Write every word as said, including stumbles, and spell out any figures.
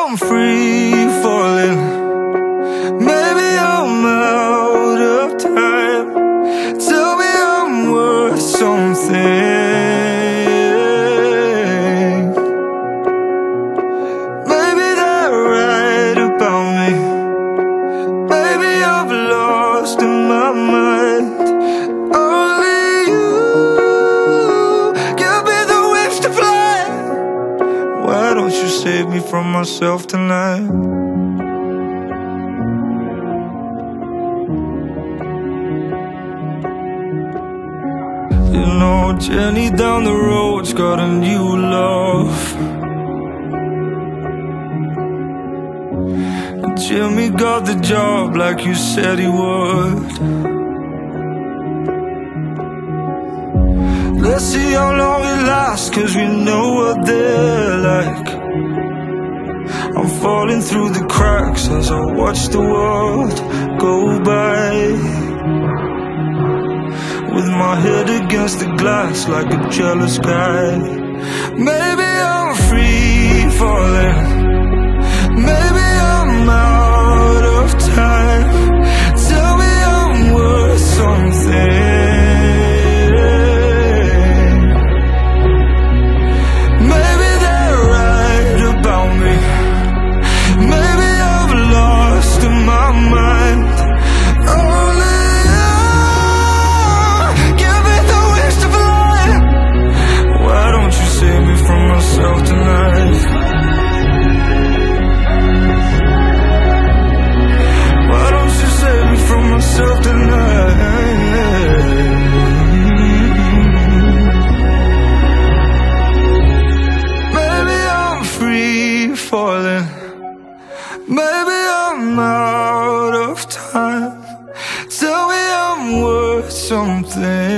I'm free falling. Maybe I'm out of time. Tell me I'm worth something. Maybe they're right about me. Maybe I've lost in my mind. Only you give me the wings to fly. Why don't you save me from myself tonight? You know, Jenny down the road's got a new love. And Jimmy got the job like you said he would. Let's see how long it lasts, cause we know what they're like. I'm falling through the cracks as I watch the world go by, with my head against the glass like a jealous guy. Maybe I'm free falling. Maybe I'm out of time. Tell me I'm worth something. Maybe they're right about me. Maybe I've lost in my mind. Only you give me the wings to fly. Why don't you save me from myself tonight? Why don't you save me from myself tonight? Maybe I'm free falling. Maybe I'm out of time. Tell me I'm worth something.